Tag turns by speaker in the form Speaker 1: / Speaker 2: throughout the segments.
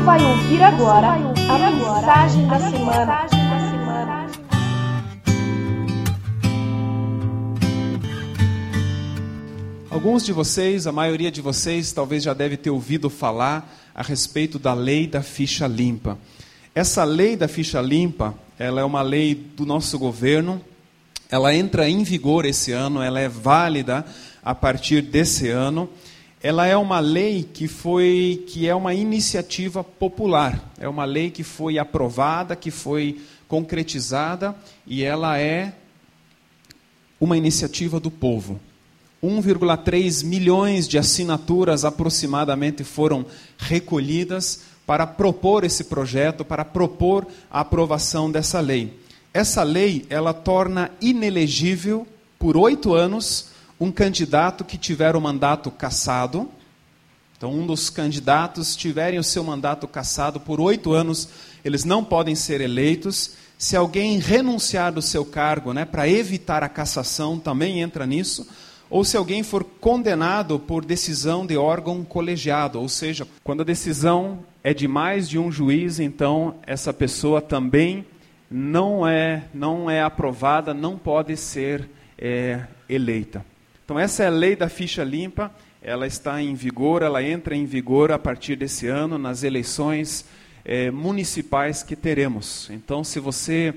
Speaker 1: vai ouvir agora a mensagem da semana.
Speaker 2: Alguns de vocês, a maioria de vocês, talvez já deve ter ouvido falar a respeito da lei da ficha limpa. Essa lei da ficha limpa, ela é uma lei do nosso governo, ela entra em vigor esse ano, ela é válida a partir desse ano. Ela é uma lei que é uma iniciativa popular, é uma lei que foi aprovada, que foi concretizada, e ela é uma iniciativa do povo. 1,3 milhões de assinaturas aproximadamente foram recolhidas para propor esse projeto, para propor a aprovação dessa lei. Essa lei, ela torna inelegível por 8 anos um candidato que tiver o mandato cassado. Então, um dos candidatos tiverem o seu mandato cassado por 8 anos, eles não podem ser eleitos. Se alguém renunciar do seu cargo, para evitar a cassação, também entra nisso. Ou se alguém for condenado por decisão de órgão colegiado, ou seja, quando a decisão é de mais de um juiz, então essa pessoa também não é aprovada, não pode ser eleita. Então essa é a lei da ficha limpa, ela está em vigor, ela entra em vigor a partir desse ano nas eleições municipais que teremos. Então se você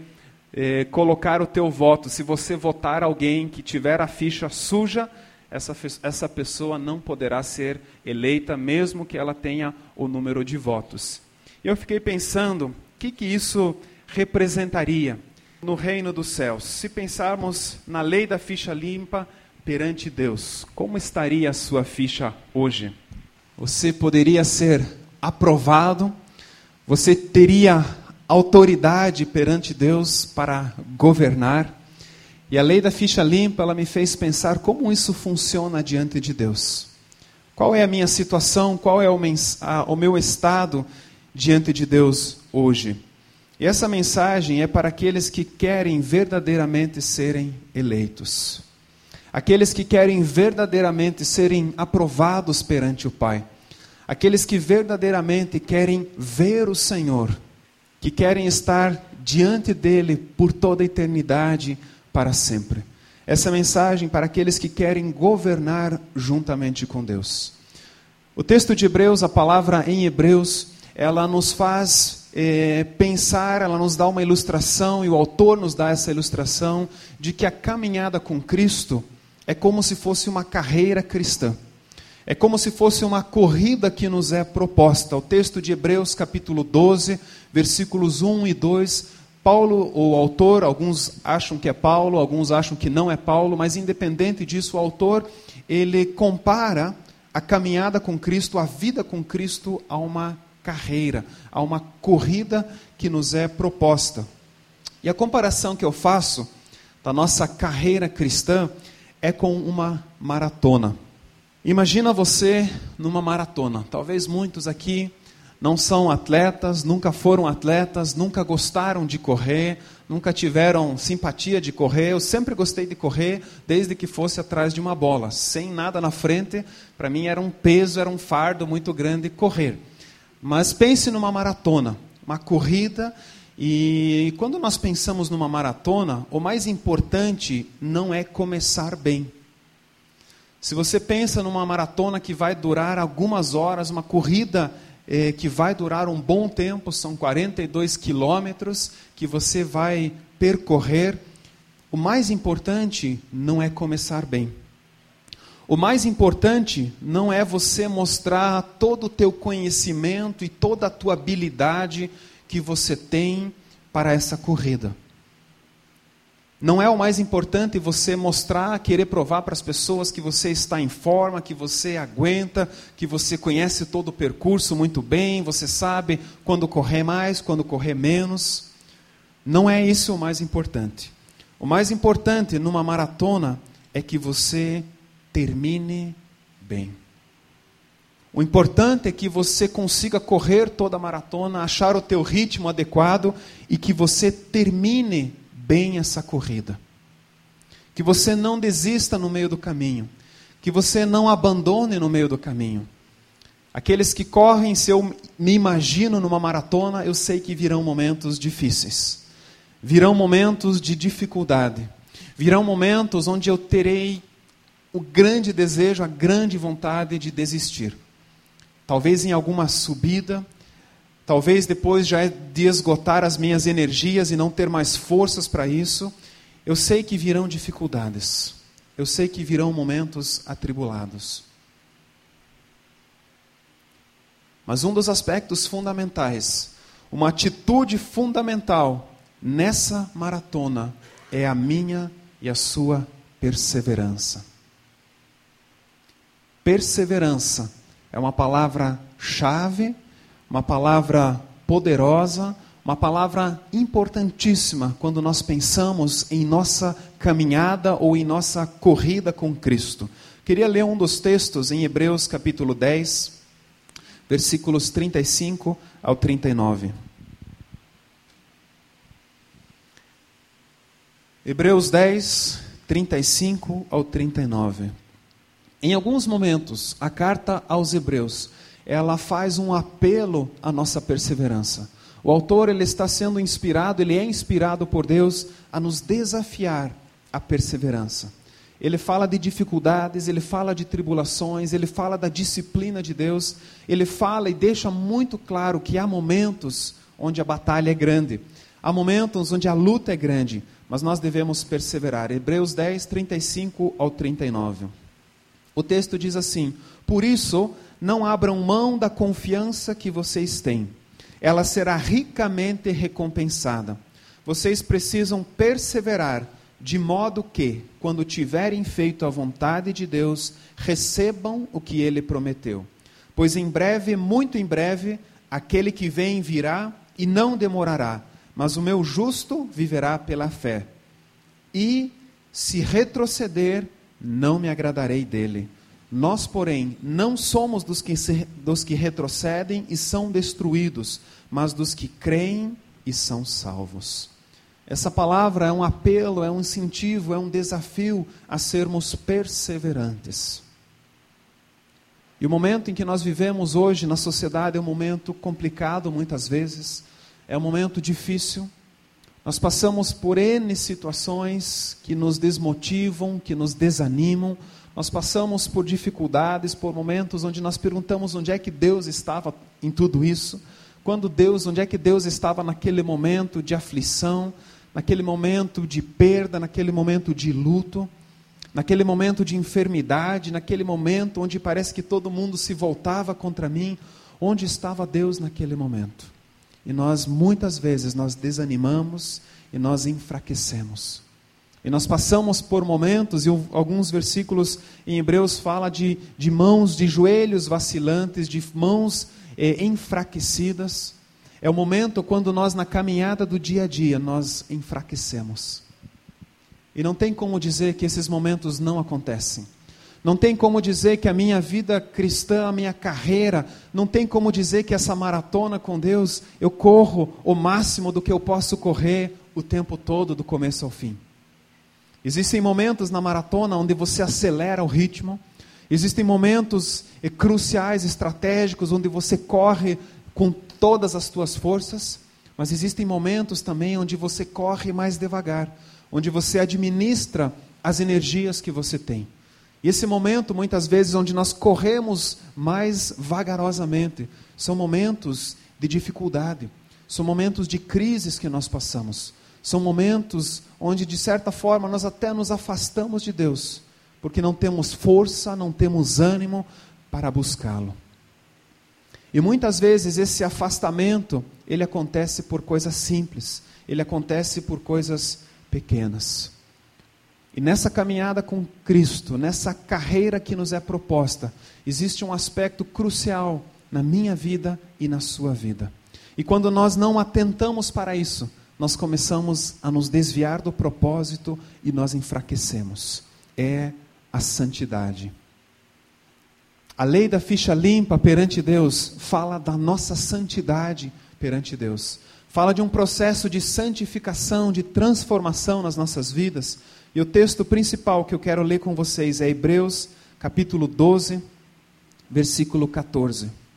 Speaker 2: colocar o teu voto, se você votar alguém que tiver a ficha suja, essa pessoa não poderá ser eleita, mesmo que ela tenha o número de votos. E eu fiquei pensando, o que isso representaria no reino dos céus? Se pensarmos na lei da ficha limpa perante Deus, como estaria a sua ficha hoje? Você poderia ser aprovado, você teria autoridade perante Deus para governar. E a lei da ficha limpa, ela me fez pensar como isso funciona diante de Deus. Qual é a minha situação, qual é o meu estado diante de Deus hoje? E essa mensagem é para aqueles que querem verdadeiramente serem eleitos. Aqueles que querem verdadeiramente serem aprovados perante o Pai. Aqueles que verdadeiramente querem ver o Senhor, que querem estar diante dele por toda a eternidade, para sempre. Essa mensagem para aqueles que querem governar juntamente com Deus. O texto de Hebreus, a palavra em Hebreus, ela nos faz pensar, ela nos dá uma ilustração, e o autor nos dá essa ilustração, de que a caminhada com Cristo é como se fosse uma carreira cristã. É como se fosse uma corrida que nos é proposta. O texto de Hebreus, capítulo 12, versículos 1 e 2, Paulo, o autor, alguns acham que é Paulo, alguns acham que não é Paulo, mas independente disso, o autor, ele compara a caminhada com Cristo, a vida com Cristo, a uma carreira, a uma corrida que nos é proposta. E a comparação que eu faço da nossa carreira cristã é com uma maratona. Imagina você numa maratona. Talvez muitos aqui não são atletas, nunca foram atletas, nunca gostaram de correr, nunca tiveram simpatia de correr. Eu sempre gostei de correr desde que fosse atrás de uma bola. Sem nada na frente, para mim era um peso, era um fardo muito grande correr. Mas pense numa maratona, uma corrida. E quando nós pensamos numa maratona, o mais importante não é começar bem. Se você pensa numa maratona que vai durar algumas horas, uma corrida que vai durar um bom tempo, são 42 quilômetros que você vai percorrer, o mais importante não é começar bem. O mais importante não é você mostrar todo o teu conhecimento e toda a tua habilidade que você tem para essa corrida. Não é o mais importante você mostrar, querer provar para as pessoas que você está em forma, que você aguenta, que você conhece todo o percurso muito bem, você sabe quando correr mais, quando correr menos. Não é isso o mais importante. O mais importante numa maratona é que você termine bem. O importante é que você consiga correr toda a maratona, achar o teu ritmo adequado e que você termine bem essa corrida. Que você não desista no meio do caminho. Que você não abandone no meio do caminho. Aqueles que correm, se eu me imagino numa maratona, eu sei que virão momentos difíceis. Virão momentos de dificuldade. Virão momentos onde eu terei o grande desejo, a grande vontade de desistir. Talvez em alguma subida, talvez depois já de esgotar as minhas energias e não ter mais forças para isso, eu sei que virão dificuldades. Eu sei que virão momentos atribulados. Mas um dos aspectos fundamentais, uma atitude fundamental nessa maratona é a minha e a sua perseverança. Perseverança é uma palavra-chave, uma palavra poderosa, uma palavra importantíssima quando nós pensamos em nossa caminhada ou em nossa corrida com Cristo. Queria ler um dos textos em Hebreus capítulo 10, versículos 35 ao 39. Hebreus 10, 35 ao 39. Em alguns momentos, a carta aos Hebreus, ela faz um apelo à nossa perseverança. O autor, ele está sendo inspirado, ele é inspirado por Deus a nos desafiar à perseverança. Ele fala de dificuldades, ele fala de tribulações, ele fala da disciplina de Deus, ele fala e deixa muito claro que há momentos onde a batalha é grande, há momentos onde a luta é grande, mas nós devemos perseverar. Hebreus 10, 35 ao 39. O texto diz assim: por isso, não abram mão da confiança que vocês têm. Ela será ricamente recompensada. Vocês precisam perseverar, de modo que, quando tiverem feito a vontade de Deus, recebam o que Ele prometeu. Pois em breve, muito em breve, aquele que vem virá e não demorará, mas o meu justo viverá pela fé. E, se retroceder, não me agradarei dele. Nós, porém, não somos dos que retrocedem e são destruídos, mas dos que creem e são salvos. Essa palavra é um apelo, é um incentivo, é um desafio a sermos perseverantes. E o momento em que nós vivemos hoje na sociedade é um momento complicado muitas vezes, é um momento difícil. Nós passamos por N situações que nos desmotivam, que nos desanimam. Nós passamos por dificuldades, por momentos onde nós perguntamos onde é que Deus estava em tudo isso. Onde é que Deus estava naquele momento de aflição, naquele momento de perda, naquele momento de luto, naquele momento de enfermidade, naquele momento onde parece que todo mundo se voltava contra mim. Onde estava Deus naquele momento? E nós, muitas vezes, nós desanimamos e nós enfraquecemos. E nós passamos por momentos, e alguns versículos em Hebreus fala de mãos, de joelhos vacilantes, de mãos enfraquecidas. É o momento quando nós, na caminhada do dia a dia, nós enfraquecemos. E não tem como dizer que esses momentos não acontecem. Não tem como dizer que a minha vida cristã, a minha carreira, não tem como dizer que essa maratona com Deus, eu corro o máximo do que eu posso correr o tempo todo, do começo ao fim. Existem momentos na maratona onde você acelera o ritmo, existem momentos cruciais, estratégicos, onde você corre com todas as tuas forças, mas existem momentos também onde você corre mais devagar, onde você administra as energias que você tem. E esse momento, muitas vezes, onde nós corremos mais vagarosamente, são momentos de dificuldade, são momentos de crises que nós passamos, são momentos onde, de certa forma, nós até nos afastamos de Deus, porque não temos força, não temos ânimo para buscá-lo. E muitas vezes esse afastamento, ele acontece por coisas simples, ele acontece por coisas pequenas. E nessa caminhada com Cristo, nessa carreira que nos é proposta, existe um aspecto crucial na minha vida e na sua vida. E quando nós não atentamos para isso, nós começamos a nos desviar do propósito e nós enfraquecemos. É a santidade. A lei da ficha limpa perante Deus fala da nossa santidade perante Deus. Fala de um processo de santificação, de transformação nas nossas vidas. E o texto principal que eu quero ler com vocês é Hebreus, capítulo 12, versículo 14.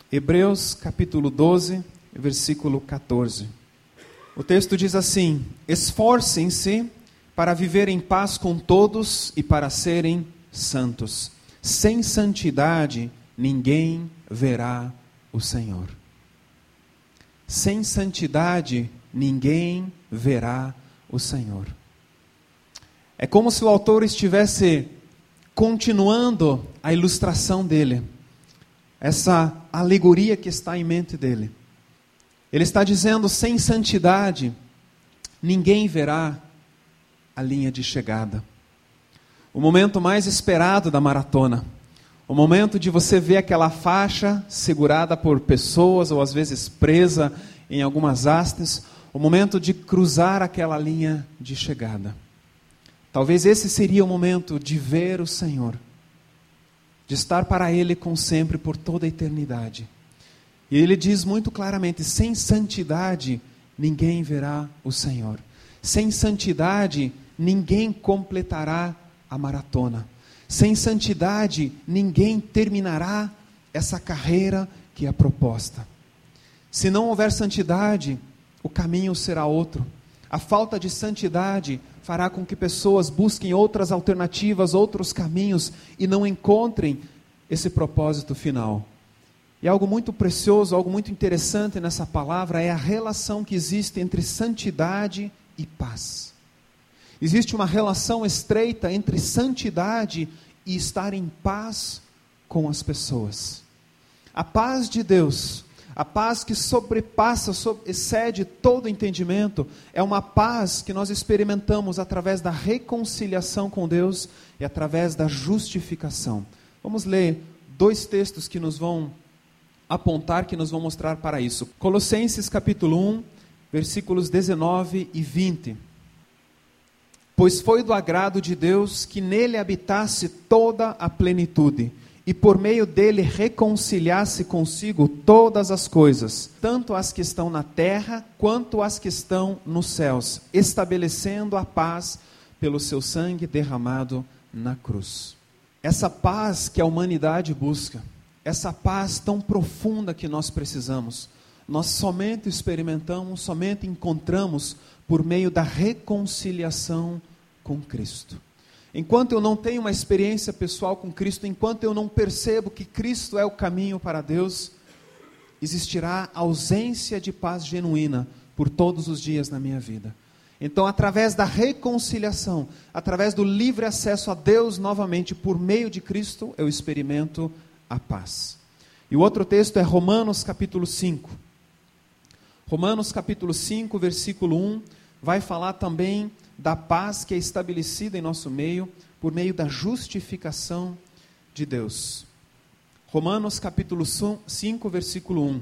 Speaker 2: Hebreus capítulo 12, versículo 14. O texto diz assim: esforcem-se para viver em paz com todos e para serem santos. Sem santidade, ninguém verá o Senhor. Sem santidade, ninguém verá o Senhor. É como se o autor estivesse continuando a ilustração dele, essa alegoria que está em mente dele. Ele está dizendo: sem santidade, ninguém verá a linha de chegada. O momento mais esperado da maratona. O momento de você ver aquela faixa segurada por pessoas, ou às vezes presa em algumas hastes. O momento de cruzar aquela linha de chegada. Talvez esse seria o momento de ver o Senhor, de estar para Ele com sempre, por toda a eternidade. E Ele diz muito claramente: sem santidade, ninguém verá o Senhor. Sem santidade, ninguém completará a maratona. Sem santidade, ninguém terminará essa carreira que é proposta. Se não houver santidade, o caminho será outro. A falta de santidade fará com que pessoas busquem outras alternativas, outros caminhos, e não encontrem esse propósito final. E algo muito precioso, algo muito interessante nessa palavra é a relação que existe entre santidade e paz. Existe uma relação estreita entre santidade e estar em paz com as pessoas. A paz de Deus, a paz que sobrepassa, excede todo entendimento, é uma paz que nós experimentamos através da reconciliação com Deus e através da justificação. Vamos ler 2 textos que nos vão apontar, que nos vão mostrar para isso. Colossenses capítulo 1, versículos 19 e 20. Pois foi do agrado de Deus que nele habitasse toda a plenitude, e por meio dele reconciliasse consigo todas as coisas, tanto as que estão na terra, quanto as que estão nos céus, estabelecendo a paz pelo seu sangue derramado na cruz. Essa paz que a humanidade busca, essa paz tão profunda que nós precisamos, nós somente experimentamos, somente encontramos por meio da reconciliação com Cristo. Enquanto eu não tenho uma experiência pessoal com Cristo, enquanto eu não percebo que Cristo é o caminho para Deus, existirá ausência de paz genuína por todos os dias na minha vida. Então, através da reconciliação, através do livre acesso a Deus novamente, por meio de Cristo, eu experimento a paz. E o outro texto é Romanos capítulo 5. Romanos capítulo 5, versículo 1, vai falar também da paz que é estabelecida em nosso meio, por meio da justificação de Deus. Romanos capítulo 5, versículo 1.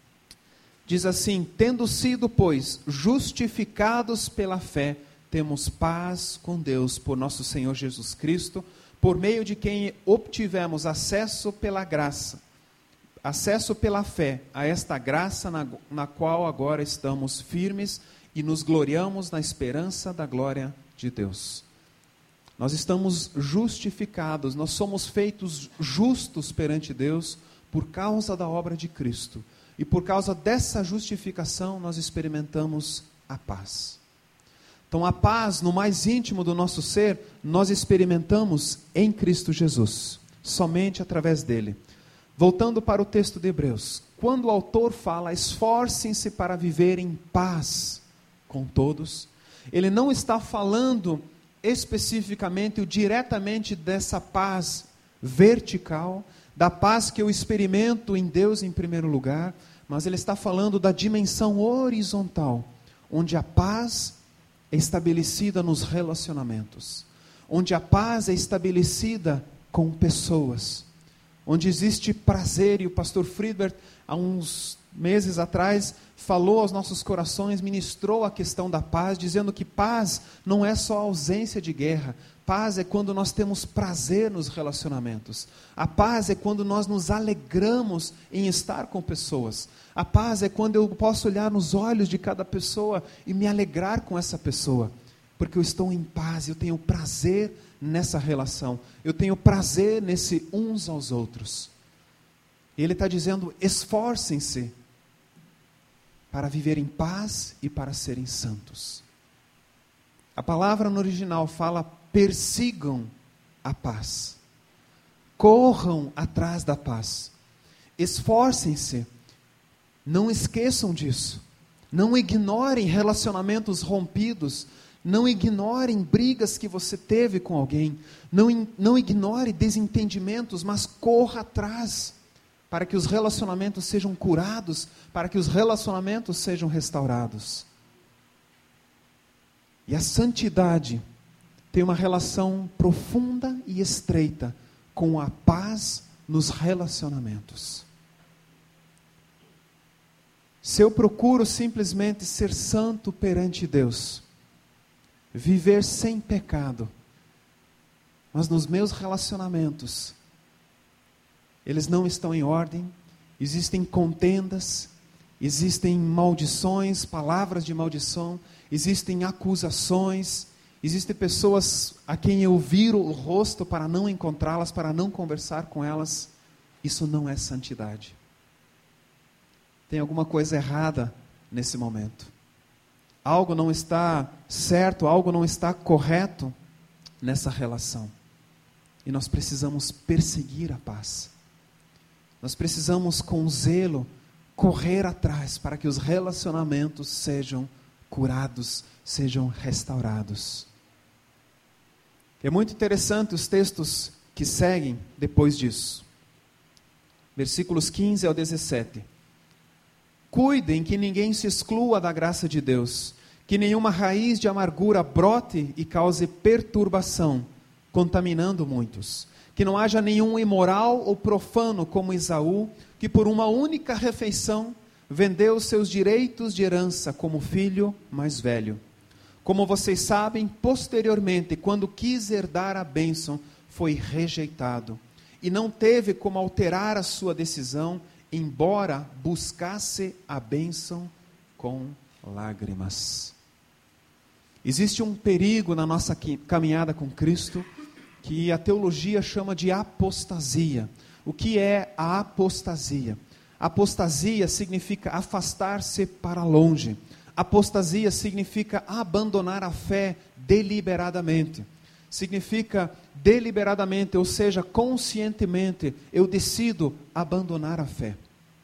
Speaker 2: Diz assim: tendo sido, pois, justificados pela fé, temos paz com Deus por nosso Senhor Jesus Cristo, por meio de quem obtivemos acesso pela graça, acesso pela fé a esta graça na qual agora estamos firmes e nos gloriamos na esperança da glória de Deus. Nós estamos justificados, nós somos feitos justos perante Deus por causa da obra de Cristo. E por causa dessa justificação nós experimentamos a paz. Então a paz no mais íntimo do nosso ser, nós experimentamos em Cristo Jesus, somente através dele. Voltando para o texto de Hebreus, quando o autor fala, esforcem-se para viver em paz com todos, ele não está falando especificamente ou diretamente dessa paz vertical, da paz que eu experimento em Deus em primeiro lugar, mas ele está falando da dimensão horizontal, onde a paz é estabelecida nos relacionamentos, onde a paz é estabelecida com pessoas, onde existe prazer. E o pastor Friedberg, há uns meses atrás, falou aos nossos corações, ministrou a questão da paz, dizendo que paz não é só ausência de guerra. Paz é quando nós temos prazer nos relacionamentos. A paz é quando nós nos alegramos em estar com pessoas. A paz é quando eu posso olhar nos olhos de cada pessoa e me alegrar com essa pessoa, porque eu estou em paz, eu tenho prazer nessa relação, eu tenho prazer nesse uns aos outros. E ele está dizendo: esforcem-se para viver em paz e para serem santos. A palavra no original fala: persigam a paz. Corram atrás da paz. Esforcem-se. Não esqueçam disso. Não ignorem relacionamentos rompidos. Não ignorem brigas que você teve com alguém. Não ignore desentendimentos, mas corra atrás, para que os relacionamentos sejam curados, para que os relacionamentos sejam restaurados. E a santidade tem uma relação profunda e estreita com a paz nos relacionamentos. Se eu procuro simplesmente ser santo perante Deus, viver sem pecado, mas nos meus relacionamentos, eles não estão em ordem, existem contendas, existem maldições, palavras de maldição, existem acusações, existem pessoas a quem eu viro o rosto para não encontrá-las, para não conversar com elas. Isso não é santidade. Tem alguma coisa errada nesse momento. Algo não está certo, algo não está correto nessa relação. E nós precisamos perseguir a paz. Nós precisamos, com zelo, correr atrás para que os relacionamentos sejam curados, sejam restaurados. É muito interessante os textos que seguem depois disso. Versículos 15 ao 17. Cuidem que ninguém se exclua da graça de Deus, que nenhuma raiz de amargura brote e cause perturbação, contaminando muitos. Que não haja nenhum imoral ou profano como Esaú, que por uma única refeição vendeu seus direitos de herança como filho mais velho. Como vocês sabem, posteriormente, quando quis herdar a bênção, foi rejeitado. E não teve como alterar a sua decisão, embora buscasse a bênção com lágrimas. Existe um perigo na nossa caminhada com Cristo, que a teologia chama de apostasia. O que é a apostasia? Apostasia significa afastar-se para longe. Apostasia significa abandonar a fé deliberadamente. Significa deliberadamente, ou seja, conscientemente, eu decido abandonar a fé.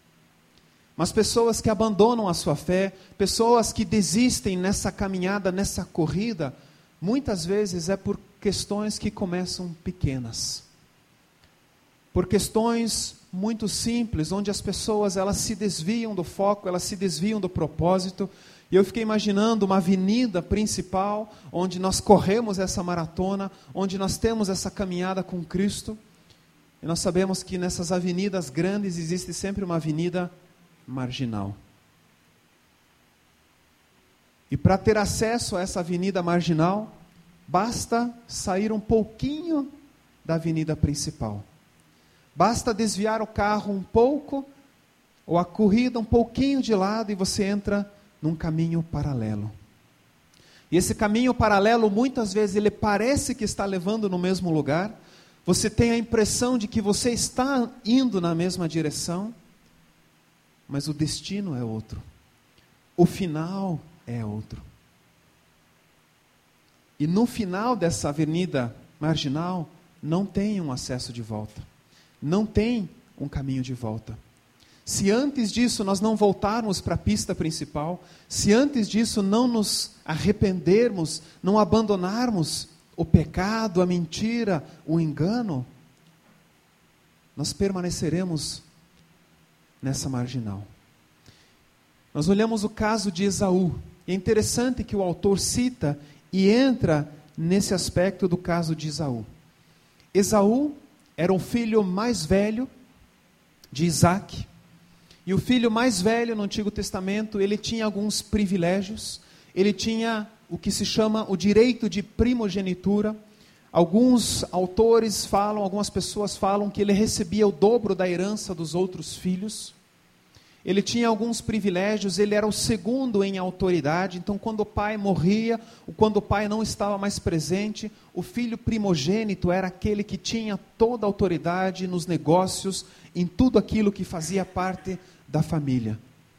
Speaker 2: Mas pessoas que abandonam a sua fé, pessoas que desistem nessa caminhada, nessa corrida, muitas vezes é por questões que começam pequenas. Por questões muito simples, onde as pessoas elas se desviam do foco, elas se desviam do propósito. E eu fiquei imaginando uma avenida principal, onde nós corremos essa maratona, onde nós temos essa caminhada com Cristo. E nós sabemos que nessas avenidas grandes existe sempre uma avenida marginal. E para ter acesso a essa avenida marginal, basta sair um pouquinho da avenida principal. Basta desviar o carro um pouco, ou a corrida um pouquinho de lado, e você entra num caminho paralelo. E esse caminho paralelo, muitas vezes, ele parece que está levando no mesmo lugar. Você tem a impressão de que você está indo na mesma direção, mas o destino é outro. O final é outro. E no final dessa avenida marginal, não tem um acesso de volta. Não tem um caminho de volta. Se antes disso nós não voltarmos para a pista principal, se antes disso não nos arrependermos, não abandonarmos o pecado, a mentira, o engano, nós permaneceremos nessa marginal. Nós olhamos o caso de Esaú. É interessante que o autor cita e entra nesse aspecto do caso de Esaú. Esaú era o filho mais velho de Isaac. E o filho mais velho no Antigo Testamento, ele tinha alguns privilégios. Ele tinha o que se chama o direito de primogenitura. Alguns autores falam, algumas pessoas falam que ele recebia o dobro da herança dos outros filhos. Ele tinha alguns privilégios, ele era o segundo em autoridade, então quando o pai morria, ou quando o pai não estava mais presente, o filho primogênito era aquele que tinha toda a autoridade nos negócios, em tudo aquilo que fazia parte da família.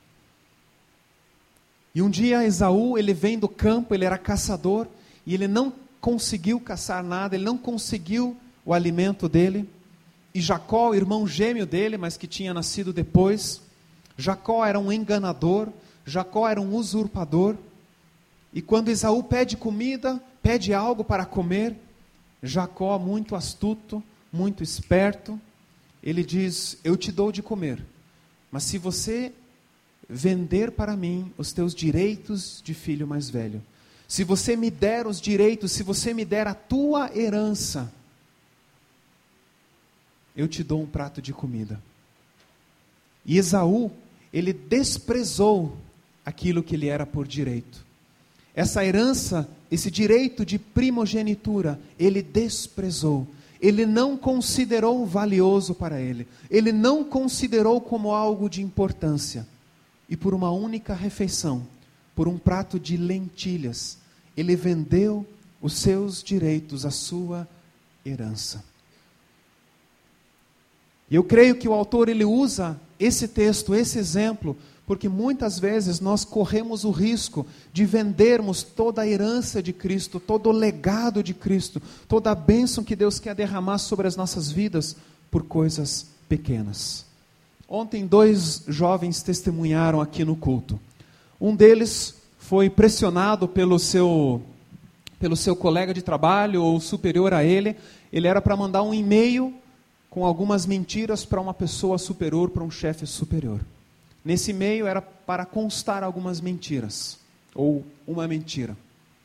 Speaker 2: E um dia Esaú, ele vem do campo, ele era caçador, e ele não conseguiu caçar nada, ele não conseguiu o alimento dele, e Jacó, o irmão gêmeo dele, mas que tinha nascido depois, Jacó era um enganador, Jacó era um usurpador, e quando Esaú pede comida, pede algo para comer, Jacó, muito astuto, muito esperto, ele diz: eu te dou de comer, mas se você vender para mim os teus direitos de filho mais velho, se você me der os direitos, se você me der a tua herança, eu te dou um prato de comida. E Esaú, ele desprezou aquilo que lhe era por direito. Essa herança, esse direito de primogenitura, ele desprezou. Ele não considerou valioso para ele. Ele não considerou como algo de importância. E por uma única refeição, por um prato de lentilhas, ele vendeu os seus direitos, a sua herança. E eu creio que o autor, ele usa esse texto, esse exemplo, porque muitas vezes nós corremos o risco de vendermos toda a herança de Cristo, todo o legado de Cristo, toda a bênção que Deus quer derramar sobre as nossas vidas, por coisas pequenas. Ontem 2 jovens testemunharam aqui no culto. Um deles foi pressionado pelo seu colega de trabalho ou superior a ele. Ele era para mandar um e-mail com algumas mentiras para uma pessoa superior, para um chefe superior. Nesse e-mail era para constar algumas mentiras, ou uma mentira.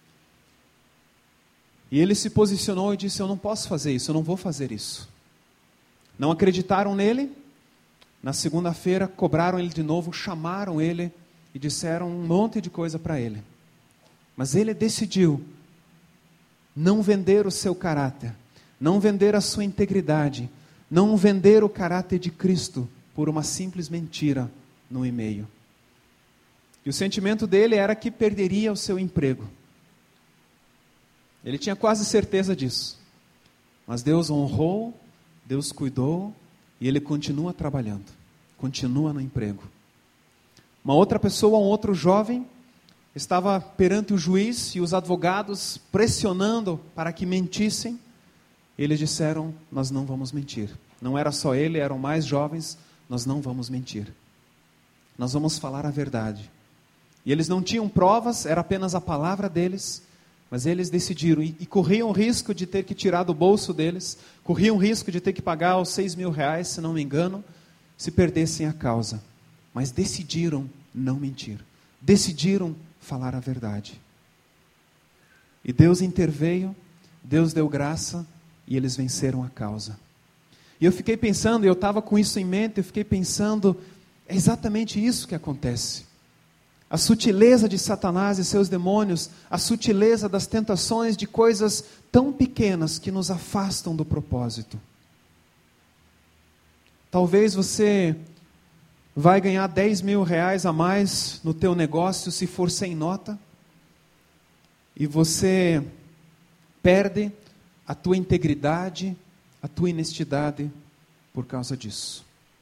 Speaker 2: E ele se posicionou e disse: eu não posso fazer isso, eu não vou fazer isso. Não acreditaram nele. Na segunda-feira cobraram ele de novo, chamaram ele e disseram um monte de coisa para ele. Mas ele decidiu não vender o seu caráter, não vender a sua integridade, não vender o caráter de Cristo por uma simples mentira no e-mail. E o sentimento dele era que perderia o seu emprego. Ele tinha quase certeza disso. Mas Deus honrou, Deus cuidou, e ele continua trabalhando, continua no emprego. Uma outra pessoa, um outro jovem, estava perante o juiz e os advogados pressionando para que mentissem. Eles disseram: nós não vamos mentir. Não era só ele, eram mais jovens. Nós não vamos mentir. Nós vamos falar a verdade. E eles não tinham provas, era apenas a palavra deles, mas eles decidiram, e corriam o risco de ter que tirar do bolso deles, corriam o risco de ter que pagar os 6 mil reais, se não me engano, se perdessem a causa. Mas decidiram não mentir. Decidiram falar a verdade. E Deus interveio, Deus deu graça, e eles venceram a causa. E eu fiquei pensando, eu estava com isso em mente, eu fiquei pensando, é exatamente isso que acontece. A sutileza de Satanás e seus demônios, a sutileza das tentações de coisas tão pequenas que nos afastam do propósito. Talvez você vai ganhar 10 mil reais a mais no teu negócio se for sem nota, e você perde a tua integridade, a tua honestidade por causa disso.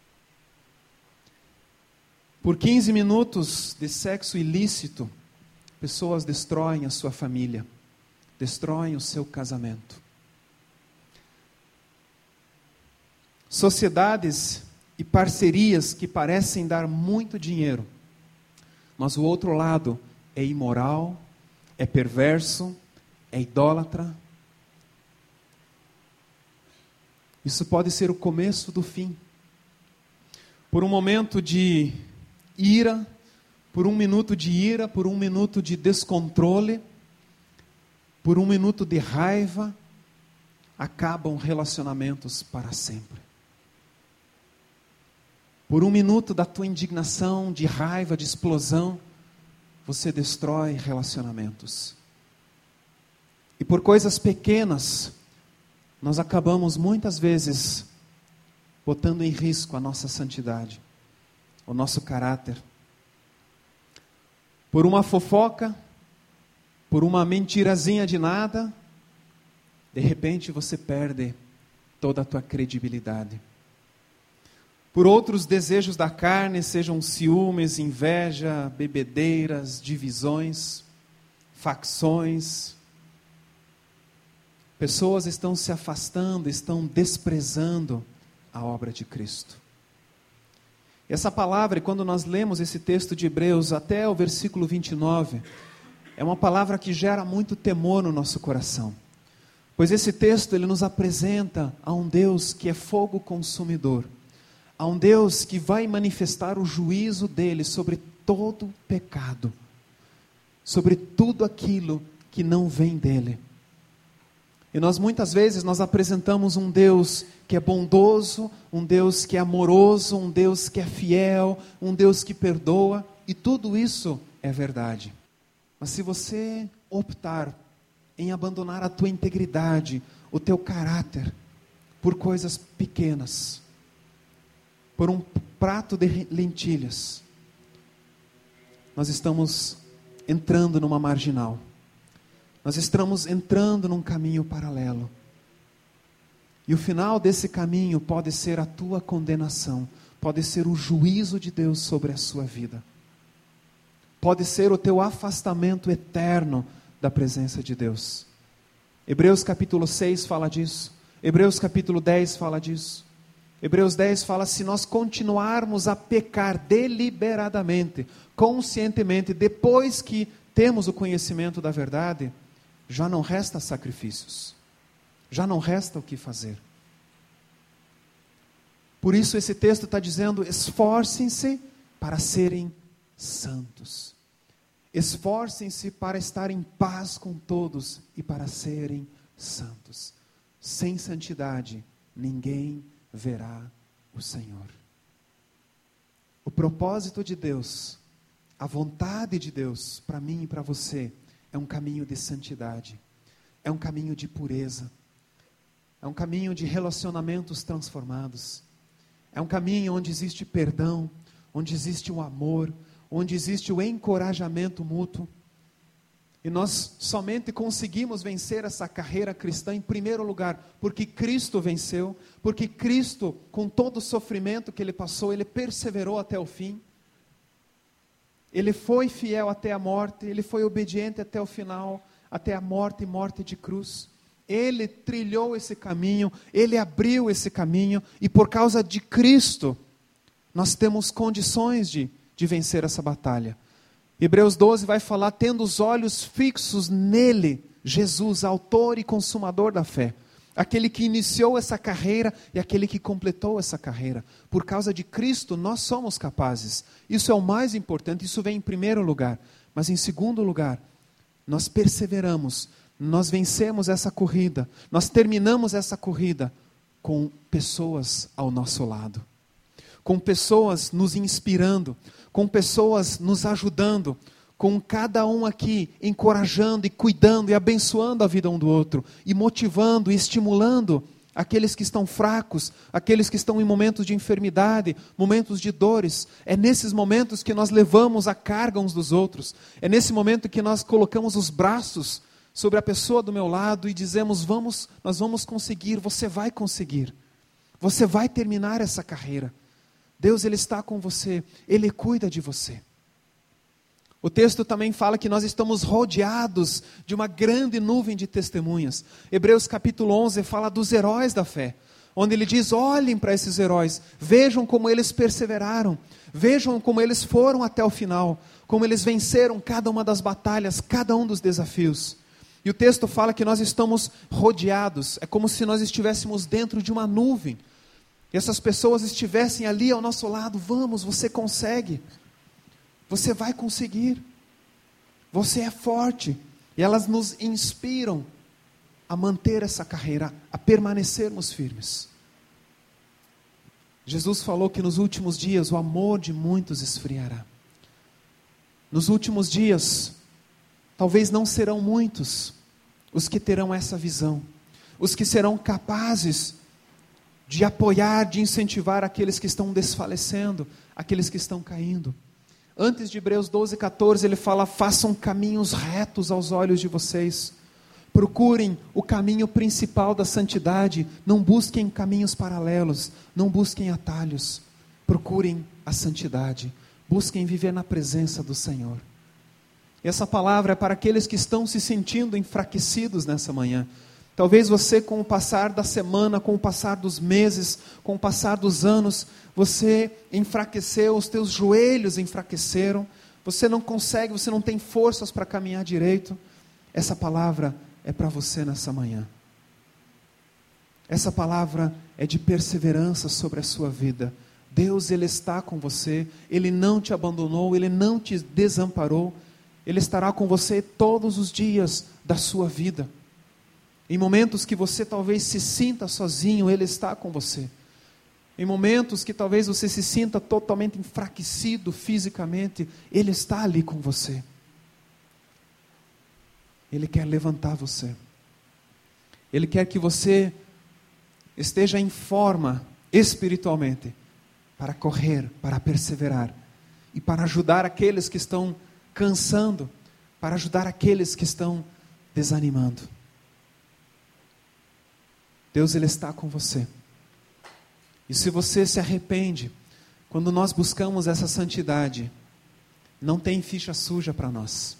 Speaker 2: Por 15 minutos de sexo ilícito, pessoas destroem a sua família, destroem o seu casamento. Sociedades e parcerias que parecem dar muito dinheiro, mas o outro lado é imoral, é perverso, é idólatra. Isso pode ser o começo do fim. Por um momento de ira, por um minuto de ira, por um minuto de descontrole, por um minuto de raiva, acabam relacionamentos para sempre. Por um minuto da tua indignação, de raiva, de explosão, você destrói relacionamentos. E por coisas pequenas, nós acabamos muitas vezes botando em risco a nossa santidade. o nosso caráter. Por uma fofoca, por uma mentirazinha de nada, de repente você perde toda a tua credibilidade. Por outros desejos da carne, sejam ciúmes, inveja, bebedeiras, divisões, facções. Pessoas estão se afastando, estão desprezando a obra de Cristo. E essa palavra, quando nós lemos esse texto de Hebreus até o versículo 29, é uma palavra que gera muito temor no nosso coração. Pois esse texto ele nos apresenta a um Deus que é fogo consumidor, a um Deus que vai manifestar o juízo dele sobre todo pecado, sobre tudo aquilo que não vem dele. E nós muitas vezes nós apresentamos um Deus que é bondoso, um Deus que é amoroso, um Deus que é fiel, um Deus que perdoa, e tudo isso é verdade. Mas se você optar em abandonar a tua integridade, o teu caráter, por coisas pequenas, por um prato de lentilhas, nós estamos entrando numa marginal. Nós estamos entrando num caminho paralelo. E o final desse caminho pode ser a tua condenação, pode ser o juízo de Deus sobre a sua vida. Pode ser o teu afastamento eterno da presença de Deus. Hebreus capítulo 6 fala disso. Hebreus capítulo 10 fala disso. Hebreus 10 fala: se nós continuarmos a pecar deliberadamente, conscientemente, depois que temos o conhecimento da verdade, já não resta sacrifícios, já não resta o que fazer. Por isso esse texto está dizendo: esforcem-se para serem santos, esforcem-se para estar em paz com todos e para serem santos. Sem santidade ninguém verá o Senhor. O propósito de Deus, a vontade de Deus para mim e para você, é um caminho de santidade, é um caminho de pureza, é um caminho de relacionamentos transformados, é um caminho onde existe perdão, onde existe o amor, onde existe o encorajamento mútuo. E nós somente conseguimos vencer essa carreira cristã, em primeiro lugar, porque Cristo venceu, porque Cristo, com todo o sofrimento que Ele passou, Ele perseverou até o fim. Ele foi fiel até a morte, Ele foi obediente até o final, até a morte e morte de cruz. Ele trilhou esse caminho, Ele abriu esse caminho, e por causa de Cristo, nós temos condições de vencer essa batalha. Hebreus 12 vai falar: tendo os olhos fixos nele, Jesus, autor e consumador da fé, aquele que iniciou essa carreira e aquele que completou essa carreira. Por causa de Cristo nós somos capazes. Isso é o mais importante, isso vem em primeiro lugar. Mas em segundo lugar, nós perseveramos, nós vencemos essa corrida, nós terminamos essa corrida com pessoas ao nosso lado, com pessoas nos inspirando, com pessoas nos ajudando, com cada um aqui encorajando e cuidando e abençoando a vida um do outro, e motivando e estimulando aqueles que estão fracos, aqueles que estão em momentos de enfermidade, momentos de dores. É nesses momentos que nós levamos a carga uns dos outros, é nesse momento que nós colocamos os braços sobre a pessoa do meu lado e dizemos: nós vamos conseguir, você vai conseguir, você vai terminar essa carreira. Deus, Ele está com você, Ele cuida de você. O texto também fala que nós estamos rodeados de uma grande nuvem de testemunhas. Hebreus capítulo 11 fala dos heróis da fé, onde ele diz: olhem para esses heróis, vejam como eles perseveraram, vejam como eles foram até o final, como eles venceram cada uma das batalhas, cada um dos desafios. E o texto fala que nós estamos rodeados, é como se nós estivéssemos dentro de uma nuvem, e essas pessoas estivessem ali ao nosso lado. Vamos, você consegue, você vai conseguir, você é forte. E elas nos inspiram a manter essa carreira, a permanecermos firmes. Jesus falou que nos últimos dias o amor de muitos esfriará. Nos últimos dias, talvez não serão muitos os que terão essa visão, os que serão capazes de apoiar, de incentivar aqueles que estão desfalecendo, aqueles que estão caindo. Antes de Hebreus 12:14, ele fala: façam caminhos retos aos olhos de vocês. Procurem o caminho principal da santidade. Não busquem caminhos paralelos. Não busquem atalhos. Procurem a santidade. Busquem viver na presença do Senhor. E essa palavra é para aqueles que estão se sentindo enfraquecidos nessa manhã. Talvez você, com o passar da semana, com o passar dos meses, com o passar dos anos, você enfraqueceu, os teus joelhos enfraqueceram, você não consegue, você não tem forças para caminhar direito. Essa palavra é para você nessa manhã. Essa palavra é de perseverança sobre a sua vida. Deus, Ele está com você, Ele não te abandonou, Ele não te desamparou, Ele estará com você todos os dias da sua vida. Em momentos que você talvez se sinta sozinho, Ele está com você. Em momentos que talvez você se sinta totalmente enfraquecido fisicamente, Ele está ali com você. Ele quer levantar você. Ele quer que você esteja em forma espiritualmente para correr, para perseverar e para ajudar aqueles que estão cansando, para ajudar aqueles que estão desanimando. Deus, Ele está com você. E se você se arrepende, quando nós buscamos essa santidade, não tem ficha suja para nós.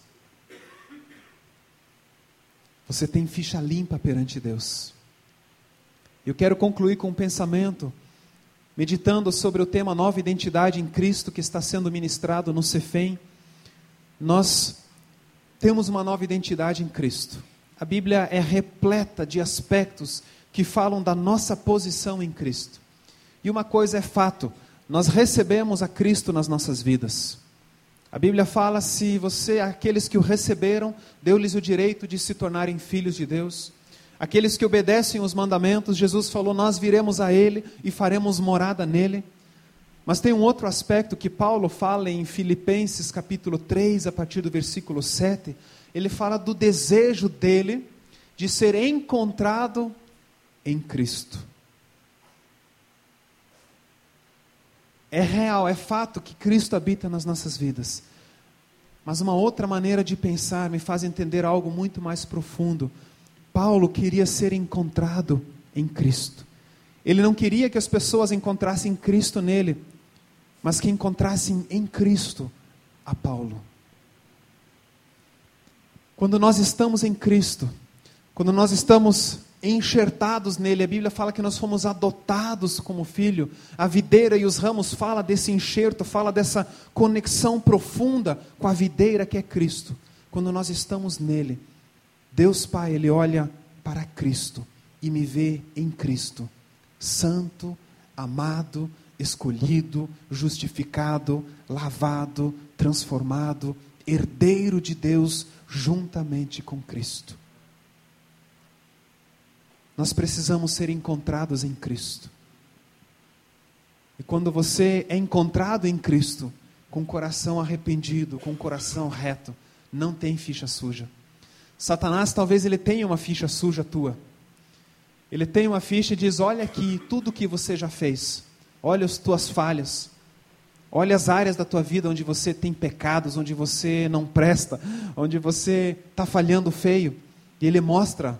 Speaker 2: Você tem ficha limpa perante Deus. Eu quero concluir com um pensamento, meditando sobre o tema Nova Identidade em Cristo, que está sendo ministrado no CEFEM. Nós temos uma nova identidade em Cristo. A Bíblia é repleta de aspectos que falam da nossa posição em Cristo. E uma coisa é fato, nós recebemos a Cristo nas nossas vidas. A Bíblia fala, se você, aqueles que o receberam, deu-lhes o direito de se tornarem filhos de Deus. Aqueles que obedecem os mandamentos, Jesus falou, nós viremos a Ele e faremos morada nele. Mas tem um outro aspecto que Paulo fala em Filipenses capítulo 3, a partir do versículo 7. Ele fala do desejo dele de ser encontrado em Cristo. É real, é fato que Cristo habita nas nossas vidas. Mas uma outra maneira de pensar me faz entender algo muito mais profundo. Paulo queria ser encontrado em Cristo. Ele não queria que as pessoas encontrassem Cristo nele, mas que encontrassem em Cristo a Paulo. Quando nós estamos em Cristo, quando nós estamos enxertados nele, a Bíblia fala que nós fomos adotados como filho. A videira e os ramos fala desse enxerto, fala dessa conexão profunda com a videira que é Cristo. Quando nós estamos nele, Deus Pai, Ele olha para Cristo e me vê em Cristo, santo, amado, escolhido, justificado, lavado, transformado, herdeiro de Deus juntamente com Cristo. Nós precisamos ser encontrados em Cristo. E quando você é encontrado em Cristo, com o coração arrependido, com o coração reto, não tem ficha suja. Satanás talvez ele tenha uma ficha suja tua. Ele tem uma ficha e diz, olha aqui tudo que você já fez. Olha as tuas falhas. Olha as áreas da tua vida onde você tem pecados, onde você não presta, onde você está falhando feio. E ele mostra.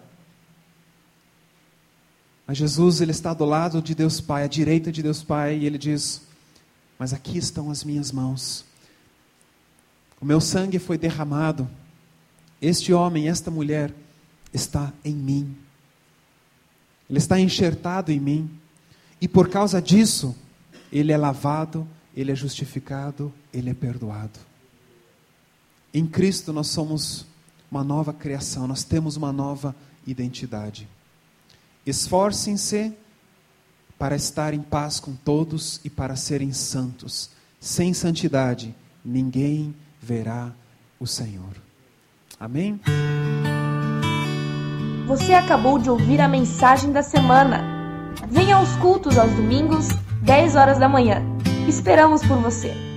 Speaker 2: Mas Jesus, Ele está do lado de Deus Pai, à direita de Deus Pai, e Ele diz, mas aqui estão as minhas mãos. O meu sangue foi derramado. Este homem, esta mulher, está em mim. Ele está enxertado em mim. E por causa disso, ele é lavado, ele é justificado, ele é perdoado. Em Cristo nós somos uma nova criação, nós temos uma nova identidade. Esforcem-se para estar em paz com todos e para serem santos. Sem santidade, ninguém verá o Senhor. Amém?
Speaker 1: Você acabou de ouvir a mensagem da semana. Venha aos cultos aos domingos, 10 horas da manhã. Esperamos por você.